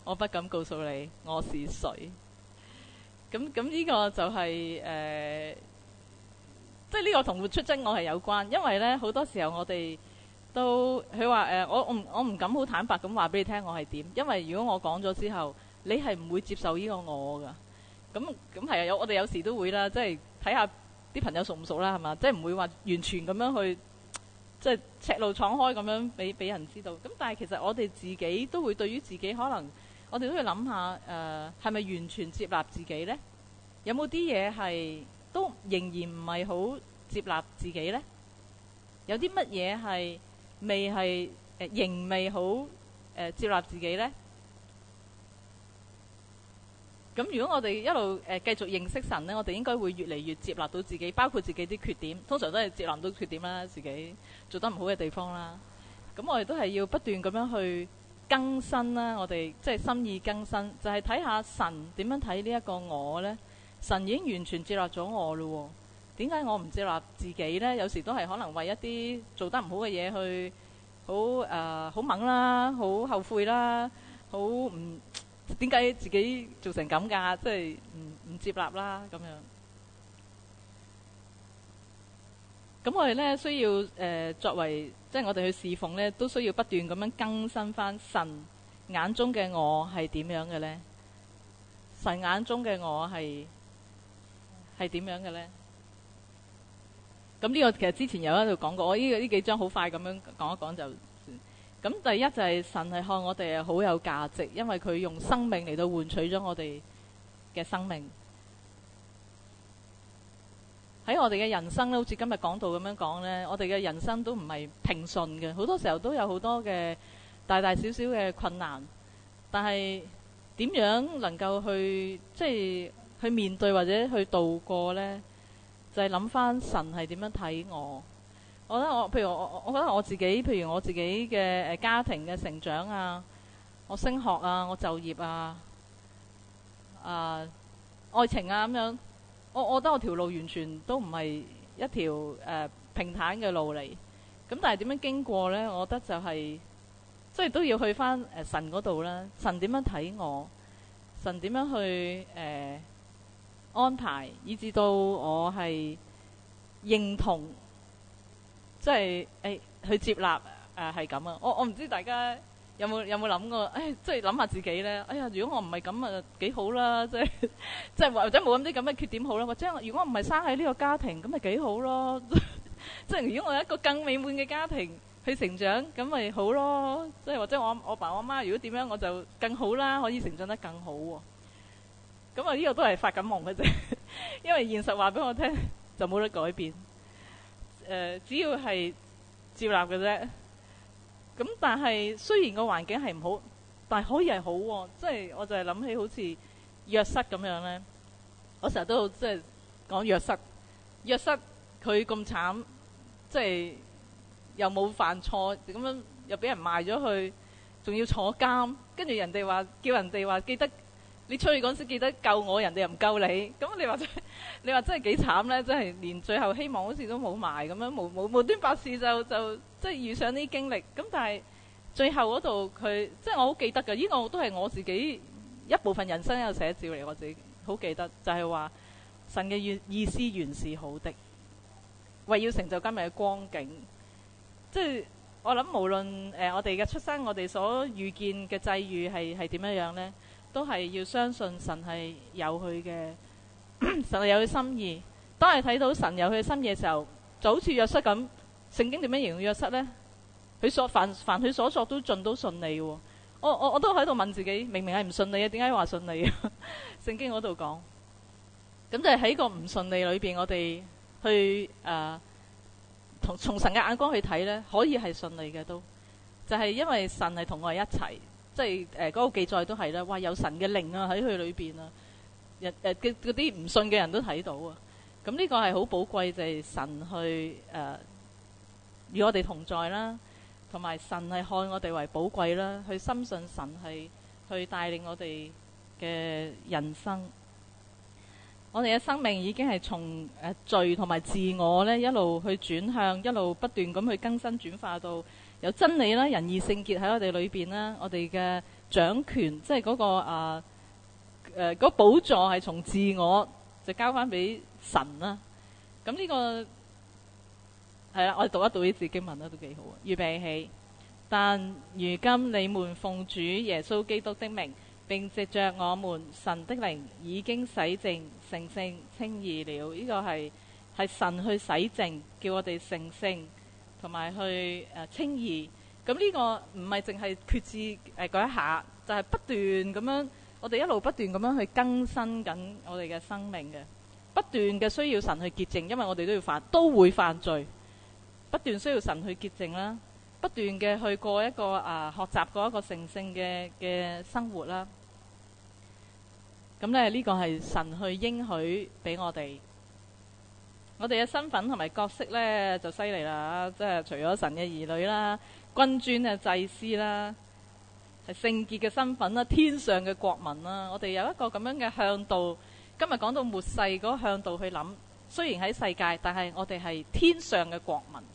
我不敢告訴你我是誰。咁咁呢個就係、是、誒。呃即係呢個同活出真我係有關，因為咧好多時候我哋都佢話誒，我我唔我唔敢好坦白咁話俾你聽我係點，因為如果我講咗之後，你係唔會接受呢個我噶。咁咁係啊，有我哋有時都會啦，即係睇下啲朋友熟唔熟啦，係嘛？即係唔會話完全咁樣去即係赤露敞開咁樣俾俾人知道。咁但係其實我哋自己都會對於自己可能我哋都要諗下誒，係咪完全接納自己呢？有冇啲嘢係都仍然唔係好接納自己呢？有啲乜嘢係未係誒仍未好誒、呃、接納自己呢？咁如果我哋一路誒、呃、繼續認識神呢，我哋應該會越嚟越接納到自己，包括自己啲缺點，通常都係接納到缺點啦，自己做得唔好嘅地方啦。咁我哋都係要不斷咁樣去更新啦，我哋即係心意更新，就係睇下神點樣睇呢一個我呢。神已經完全接納咗我咯，點解我唔接納自己呢？有時都係可能為一啲做得唔好嘅嘢去好誒好猛啦，好後悔啦，好唔點解自己做成咁㗎？即係唔唔接納啦咁樣。咁我哋呢需要誒、呃、作為即係我哋去侍奉呢，都需要不斷咁樣更新返神眼中嘅我係點樣嘅呢？神眼中嘅我係係點樣嘅呢？咁呢個其實之前有喺度講過，我呢個呢幾章好快咁樣講一講就算。咁第一就係神係看我哋係好有價值，因為佢用生命嚟到換取咗我哋嘅生命。喺我哋嘅人生咧，好似今日講道咁樣講呢，我哋嘅人生都唔係平順嘅，好多時候都有好多嘅大大小小嘅困難。但係點樣能夠去即係去面對或者去度過呢？就係諗翻神係點樣睇我。我覺得我譬如我我覺得我自己，譬如我自己嘅誒家庭嘅成長啊，我升學啊，我就業啊，啊愛情啊咁樣，我我覺得我條路完全都唔係一條誒、呃、平坦嘅路嚟。咁但係點樣經過呢？我覺得就係即係都要去翻誒、呃、神嗰度啦。神點樣睇我？神點樣去誒、呃、安排，以至到我係認同，即係誒去接納誒係咁啊！我我唔知大家有冇有冇諗過？誒即係諗下自己咧。哎呀，如果我唔係咁啊，幾好啦！即係即係或者冇咁啲咁嘅缺點好啦。或者如果我唔係生喺呢個家庭，咁咪幾好咯！即係如果我有一個更美滿嘅家庭去成長，咁咪好咯。即係或者我我爸我媽如果點樣，我就更好啦，可以成長得更好喎。咁啊，呢個都係發緊夢嘅啫，因為現實話俾我聽就冇得改變。誒、呃，只要係接納嘅啫。咁但係雖然個環境係唔好，但係可以係好喎。即係我就係諗起好似約瑟咁樣咧，我成日都即係講約瑟。約瑟佢咁慘，即係又冇犯錯，咁樣又俾人賣咗去，仲要坐監，跟住人哋話叫人哋話記得。你出去嗰時記得救我，人哋又唔救你，咁你話真，你話真係幾慘呢？真係連最後希望好似都冇埋咁樣，無無無端白事就就即係遇上啲經歷。咁但係最後嗰度佢，即係我好記得嘅，呢個都係我自己一部分人生一個寫照嚟，我自己好記得，就係話神嘅意意思原是好的，為要成就今日嘅光景。即係我諗無論誒我哋嘅出生，我哋所遇見嘅際遇係係點樣樣呢？都係要相信神係有佢嘅神係有佢心意。當係睇到神有佢嘅心意嘅時候，就好似約瑟咁。聖經點樣形容約瑟呢？佢所凡凡佢所作都盡都順利喎。我我我都喺度問自己，明明係唔順利嘅，點解話順利啊？聖經嗰度講，咁就係喺個唔順利裏邊，我哋去誒同從神嘅眼光去睇呢，可以係順利嘅都，就係因為神係同我哋一齊。即係誒嗰個記載都係啦，哇！有神嘅靈啊喺佢裏邊啊，日誒嘅嗰啲唔信嘅人都睇到啊。咁呢個係好寶貴，就係神去誒、呃、與我哋同在啦，同埋神係看我哋為寶貴啦，去深信神係去帶領我哋嘅人生。我哋嘅生命已經係從誒、呃、罪同埋自我咧一路去轉向，一路不斷咁去更新轉化到有真理啦、仁義聖潔喺我哋裏邊啦，我哋嘅掌權，即係嗰個啊誒嗰寶座係從自我就交翻俾神啦。咁呢個係啦，我哋讀一讀呢字經文啦，都幾好啊。預備起，但如今你們奉主耶穌基督的名，並藉着我們神的靈已經洗淨、成聖、稱義了。呢、這個係係神去洗淨，叫我哋成聖，同埋去誒、呃、稱義。咁呢個唔係淨係決志誒嗰一下，就係、是、不斷咁樣，我哋一路不斷咁樣去更新緊我哋嘅生命嘅，不斷嘅需要神去潔淨，因為我哋都要犯，都會犯罪，不斷需要神去潔淨啦，不斷嘅去過一個啊、呃、學習過一個成聖嘅嘅生活啦。咁咧呢個係神去應許俾我哋。我哋嘅身份同埋角色呢，就犀利啦，即係除咗神嘅兒女啦、君尊嘅祭司啦、係聖潔嘅身份啦、天上嘅國民啦，我哋有一個咁樣嘅向導。今日講到末世嗰個向導去諗，雖然喺世界，但係我哋係天上嘅國民。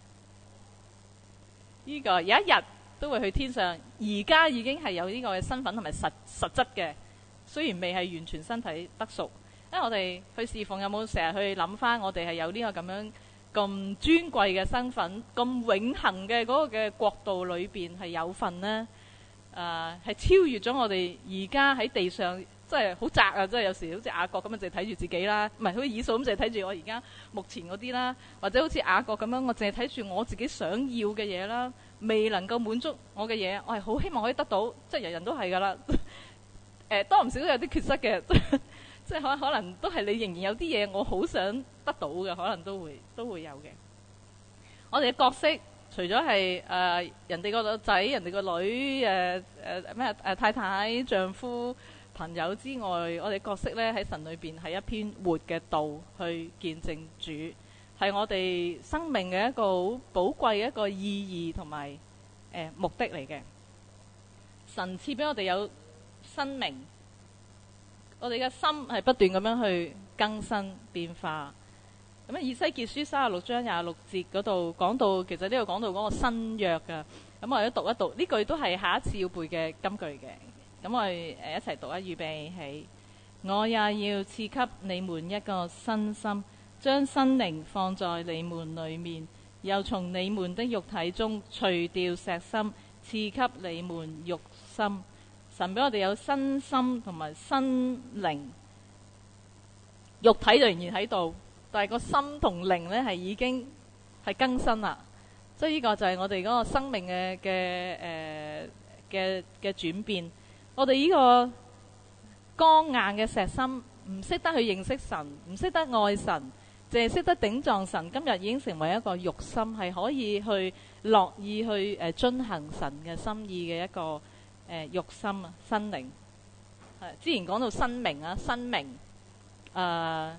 呢、這個有一日都會去天上，而家已經係有呢個嘅身份同埋實實質嘅，雖然未係完全身體得贖。因為我哋去侍奉，有冇成日去諗翻我哋係有呢個咁樣咁尊貴嘅身份，咁永恆嘅嗰個嘅國度裏邊係有份呢？誒、呃，係超越咗我哋而家喺地上，即係好窄啊！即係有時好似雅各咁樣，淨係睇住自己啦，唔係好似以掃咁，淨係睇住我而家目前嗰啲啦，或者好似雅各咁樣，我淨係睇住我自己想要嘅嘢啦，未能夠滿足我嘅嘢，我係好希望可以得到，即係人人都係噶啦。誒、呃，多唔少都有啲缺失嘅。即係可可能都係你仍然有啲嘢我好想得到嘅，可能都會都會有嘅。我哋嘅角色除咗係誒人哋個仔、人哋個女、誒誒咩誒太太、丈夫、朋友之外，我哋角色咧喺神裏邊係一篇活嘅道去見證主，係我哋生命嘅一個好寶貴嘅一個意義同埋誒目的嚟嘅。神賜俾我哋有生命。我哋嘅心係不斷咁樣去更新變化。咁啊，以西結書三十六章廿六節嗰度講到，其實呢度講到嗰個新約㗎。咁我哋都讀一讀，呢句都係下一次要背嘅金句嘅。咁我哋誒一齊讀啊！預備起，我也要賜給你們一個新心，將新靈放在你們裏面，又從你們的肉體中除掉石心，賜給你們肉心。神俾我哋有新心同埋新靈，肉體就仍然喺度，但係個心同靈呢係已經係更新啦。即係呢個就係我哋嗰個生命嘅嘅誒嘅嘅轉變。我哋呢個剛硬嘅石心，唔識得去認識神，唔識得愛神，淨係識得頂撞神。今日已經成為一個肉心，係可以去樂意去誒遵行神嘅心意嘅一個。誒、呃、肉心啊，生靈係之前講到生命啊，生命誒、呃、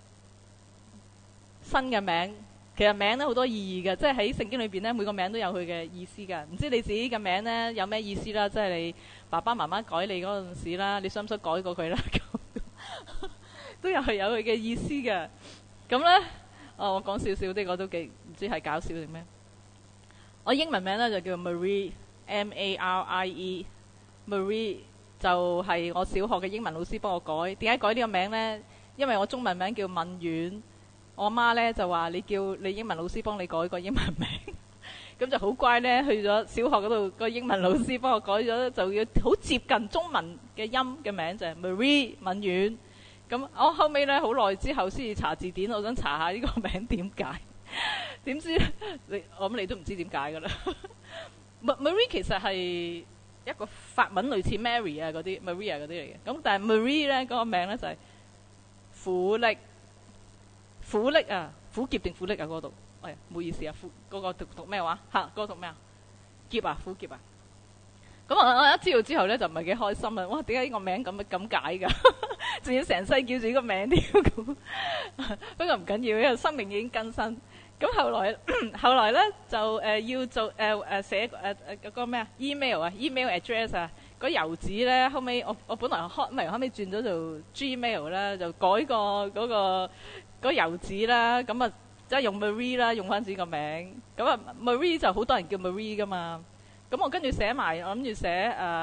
新嘅名，其實名咧好多意義嘅，即係喺聖經裏邊咧每個名都有佢嘅意思㗎。唔知你自己嘅名咧有咩意思啦？即係你爸爸媽媽改你嗰陣時啦，你想唔想改過佢啦？都有係有佢嘅意思嘅。咁咧，哦，我講少少啲，我都幾唔知係搞笑定咩？我英文名咧就叫 Marie，M A R I E。Marie 就係我小學嘅英文老師幫我改。點解改呢個名呢？因為我中文名叫敏婉，我媽呢就話你叫你英文老師幫你改個英文名，咁就好乖呢。去咗小學嗰度，個英文老師幫我改咗，就要好接近中文嘅音嘅名就係 Marie 敏婉。咁我後尾呢，好耐之後先至查字典，我想查下呢個名點解。點知你我諗你都唔知點解噶啦。Marie 其實係一個法文類似 Mary 啊嗰啲 Maria 嗰啲嚟嘅，咁但係 Marie 咧嗰個名咧就係苦力苦力啊，苦澀定苦力啊嗰度，哎呀唔好意思啊，苦嗰個讀讀咩話嚇？嗰個讀咩啊？澀啊，苦澀啊！咁我我一知道之後咧就唔係幾開心啦，哇！點解呢個名咁咁解㗎？仲要成世叫住呢個名添咁，不過唔緊要，因為生命已經更新。咁後來後來咧就誒、呃、要做誒誒、呃、寫誒誒嗰個咩啊 email 啊 email address 啊，嗰郵紙咧後尾我我本來開咪後尾轉咗做 Gmail 啦，就改個嗰、嗰個嗰郵紙啦，咁啊即係用 Marie 啦，用翻自己個名。咁啊 Marie 就好多人叫 Marie 噶嘛，咁我跟住寫埋我諗住寫誒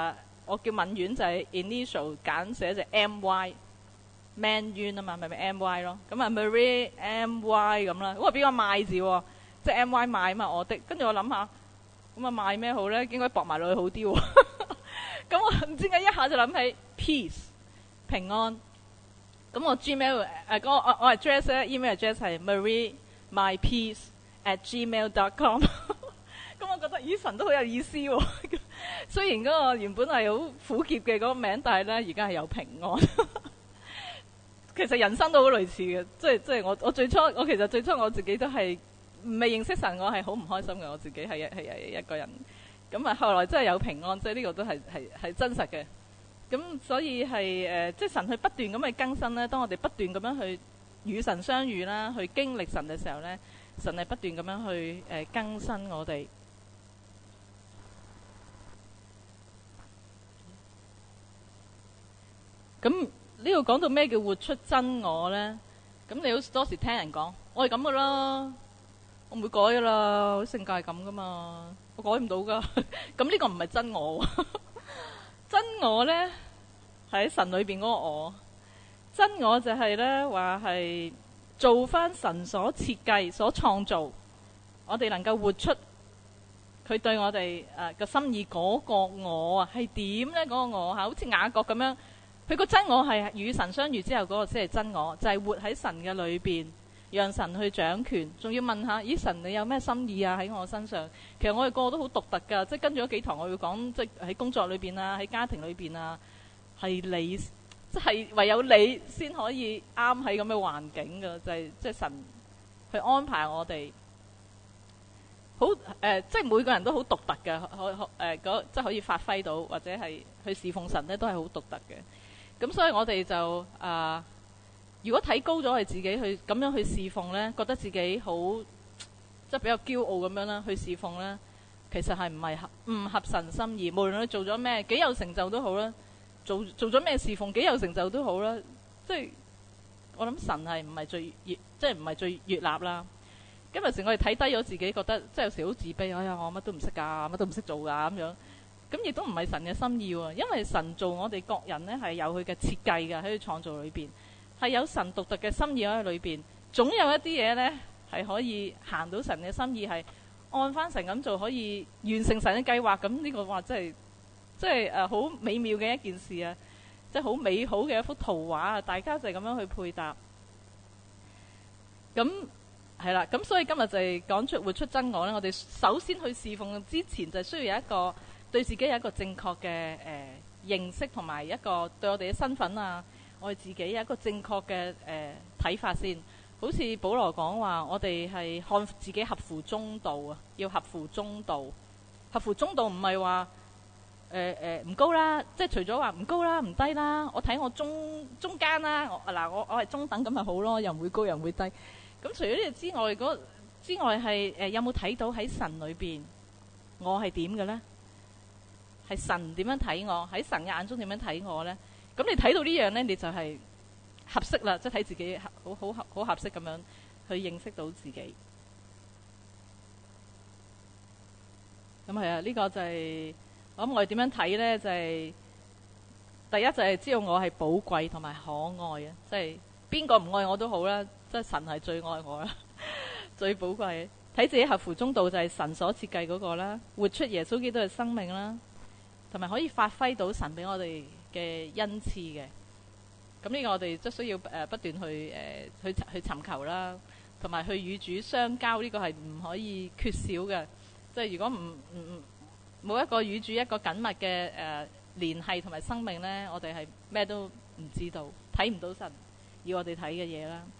我叫敏婉就係 initial 簡寫就 M Y Man 婉啊嘛，咪咪 M Y 咯。咁啊 Marie M Y 咁啦。咁啊邊個賣字喎？即係 M Y 賣啊嘛，我的。跟住我諗下，咁啊賣咩好咧？應該駁埋落去好啲喎。咁我唔知點解一下就諗起 peace 平安。咁我 Gmail 誒嗰我我係 address 咧 email address 係 Marie My Peace at gmail dot com。咁我覺得咦神都好有意思喎。雖然嗰個原本係好苦澀嘅嗰個名，但係咧而家係有平安。其實人生都好類似嘅，即係即係我我最初我其實最初我自己都係未認識神，我係好唔開心嘅，我自己係係係一個人。咁啊後來真係有平安，即係呢個都係係係真實嘅。咁所以係誒、呃，即係神去不斷咁去更新咧。當我哋不斷咁樣去與神相遇啦，去經歷神嘅時候咧，神係不斷咁樣去誒、呃、更新我哋。咁呢度講到咩叫活出真我咧？咁你好多時聽人講，我係咁噶啦，我唔會改噶啦，我性格係咁噶嘛，我改唔到噶。咁呢個唔係真我。真我呢，喺神裏邊嗰個我，真我就係呢話係做翻神所設計、所創造，我哋能夠活出佢對我哋誒個心意嗰個我啊，係點呢？嗰、嗰個我嚇，好似雅各咁樣，佢個真我係與神相遇之後嗰個先係真我，就係、係、活喺神嘅裏邊，讓神去掌權，仲要問下，咦神你有咩心意啊喺我身上？其實我哋個個都好獨特㗎，即係跟住咗幾堂，我要講即係喺工作裏邊啊，喺家庭裏邊啊，係你即係唯有你先可以啱喺咁嘅環境㗎，就係即係神去安排我哋。好誒、呃，即係每個人都好獨特嘅，可可誒嗰即係可以發揮到，或者係去侍奉神咧，都係好獨特嘅。咁所以我哋就啊。呃如果睇高咗係自己去咁樣去侍奉呢，覺得自己好即係比較驕傲咁樣啦，去侍奉呢，其實係唔係合唔合神心意？無論你做咗咩，幾有成就都好啦，做做咗咩侍奉，幾有成就都好啦。即係我諗神係唔係最悅，即係唔係最悅納啦。今日時我哋睇低咗自己，覺得即係有時好自卑。哎呀，我乜都唔識㗎，乜都唔識做㗎咁樣。咁亦都唔係神嘅心意喎，因為神做我哋各人呢係有佢嘅設計㗎，喺佢創造裏邊。係有神獨特嘅心意喺裏邊，總有一啲嘢呢係可以行到神嘅心意，係按翻神咁做，可以完成神嘅計劃。咁呢個話真係，即係誒好美妙嘅一件事啊！即係好美好嘅一幅圖畫啊！大家就係咁樣去配搭。咁係啦，咁所以今日就係講出活出真我呢。我哋首先去侍奉之前，就需要有一個對自己有一個正確嘅誒認識，同埋一個對我哋嘅身份啊。我哋自己有一個正確嘅誒睇法先，好似保羅講話，我哋係看自己合乎中道啊，要合乎中道。合乎中道唔係話誒誒唔高啦，即係除咗話唔高啦、唔低啦，我睇我中中間啦。我嗱我我係中等咁咪好咯，又唔會高又唔會低。咁除咗呢個之外，嗰之外係誒、呃、有冇睇到喺神裏邊我係點嘅咧？係神點樣睇我？喺神嘅眼中點樣睇我咧？咁你睇到呢樣呢，你就係合適啦，即係睇自己好好好好合適咁樣去認識到自己。咁係啊，呢個就係我諗我哋點樣睇呢？就係第一就係知道我係寶貴同埋可愛啊！即係邊個唔愛我都好啦，即係神係最愛我啦，最寶貴。睇自己合乎中道就係神所設計嗰個啦，活出耶穌基督嘅生命啦，同埋可以發揮到神俾我哋嘅恩賜嘅。咁呢個我哋即係需要誒不斷去誒、呃、去去尋求啦，同埋去與主相交，呢個係唔可以缺少嘅。即係如果唔唔冇一個與主一個緊密嘅誒聯繫同埋生命咧，我哋係咩都唔知道，睇唔到神要我哋睇嘅嘢啦。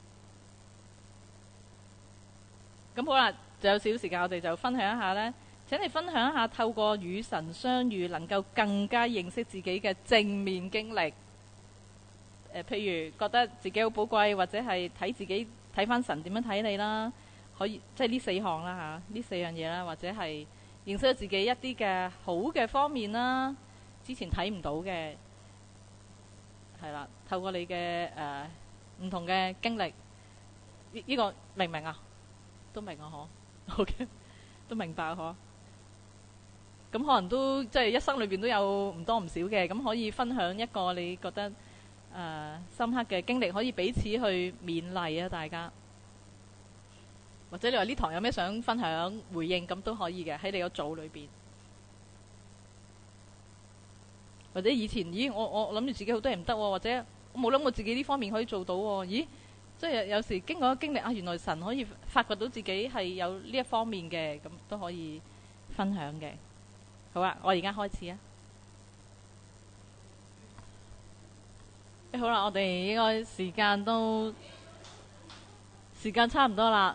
咁好啦，就有少少時間，我哋就分享一下咧。請你分享一下透過與神相遇，能夠更加認識自己嘅正面經歷。誒、呃，譬如覺得自己好寶貴，或者係睇自己睇返神點樣睇你啦，可以即係呢四項啦嚇，呢四樣嘢啦，或者係認識到自己一啲嘅好嘅方面啦，之前睇唔到嘅，係啦，透過你嘅誒唔同嘅經歷，呢、呢、呢個明唔明啊？都明啊，嗬，好嘅，都明白嗬。 咁可能都即係一生裏邊都有唔多唔少嘅，咁可以分享一個你覺得誒、呃、深刻嘅經歷，可以彼此去勉勵啊，大家。或者你話呢堂有咩想分享回應，咁都可以嘅，喺你個組裏邊。或者以前咦，我我諗住自己好多嘢唔得，或者我冇諗過自己呢方面可以做到喎。咦，即係有時經過經歷啊，原來神可以發掘到自己係有呢一方面嘅，咁都可以分享嘅。好啊，我而家開始啊。好啦，我哋應該時間都時間差唔多啦。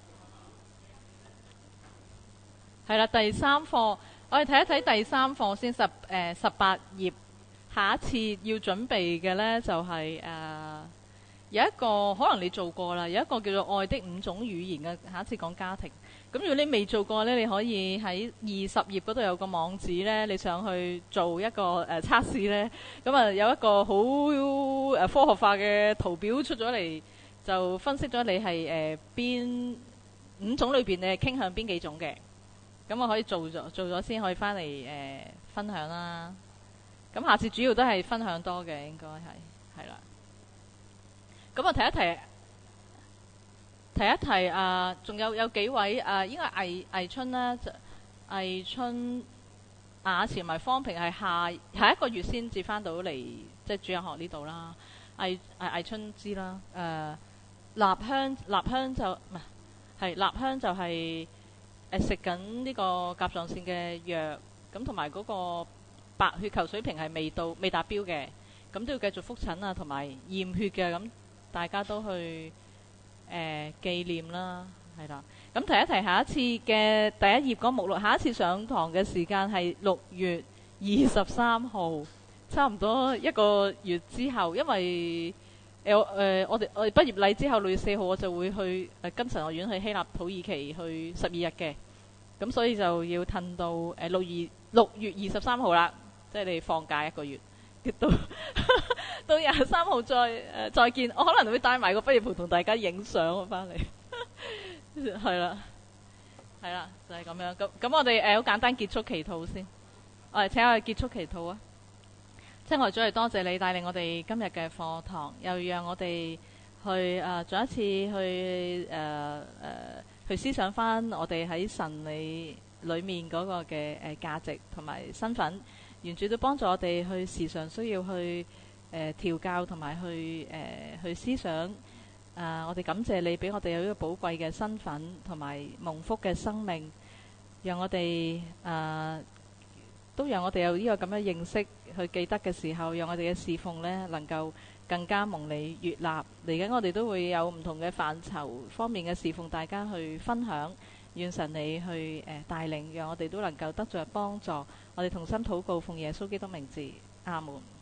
係啦，第三課，我哋睇一睇第三課先，十誒十八頁。下一次要準備嘅呢，就係、是、誒、呃、有一個可能你做過啦，有一個叫做愛的五種語言嘅。下一次講家庭。咁如果你未做過呢，你可以喺二十頁嗰度有個網址呢，你上去做一個誒、呃、測試呢。咁啊有一個好誒、呃、科學化嘅圖表出咗嚟，就分析咗你係誒邊五種裏邊你係傾向邊幾種嘅。咁我可以做咗做咗先，可以翻嚟誒分享啦。咁下次主要都係分享多嘅，應該係係啦。咁我提一提提一提啊，仲有有幾位啊，應該魏魏春啦，魏春、雅慈同埋方平係下下一個月先至翻到嚟，即係主日學呢度啦。魏魏魏春知啦，誒、呃、立香立香就唔係係立香就係、是。誒食緊呢個甲狀腺嘅藥，咁同埋嗰個白血球水平係未到未達標嘅，咁都要繼續覆診啊，同埋驗血嘅，咁大家都去誒、呃、紀念啦，係啦。咁提一提下一次嘅第一頁嗰目錄，下一次上堂嘅時間係六月二十三號，差唔多一個月之後，因為誒誒、呃、我哋我哋畢業禮之後六月四號我就會去誒跟神學院去希臘土耳其去十二日嘅，咁所以就要褪到誒六月六月二十三號啦，即係你放假一個月，到到廿三號再誒、呃、再見，我可能會帶埋個畢業袍同大家影相翻嚟，係啦係啦就係、是、咁樣，咁咁我哋誒好簡單結束祈禱先，我哋請我哋結束祈禱啊！親愛主嚟，多謝你帶領我哋今日嘅課堂，又讓我哋去誒、呃、再一次去誒誒、呃呃、去思想翻我哋喺神理裏面嗰個嘅誒價值同埋身份，願主都幫助我哋去時常需要去誒、呃、調教同埋去誒、呃、去思想誒、呃、我哋感謝你俾我哋有一個寶貴嘅身份同埋蒙福嘅生命，讓我哋誒、呃都讓我哋有呢個咁嘅認識去記得嘅時候，讓我哋嘅侍奉呢能夠更加蒙你悅納。嚟緊我哋都會有唔同嘅範疇方面嘅侍奉，大家去分享。願神你去誒、呃、帶領，讓我哋都能夠得着幫助。我哋同心禱告，奉耶穌基督名字，阿門。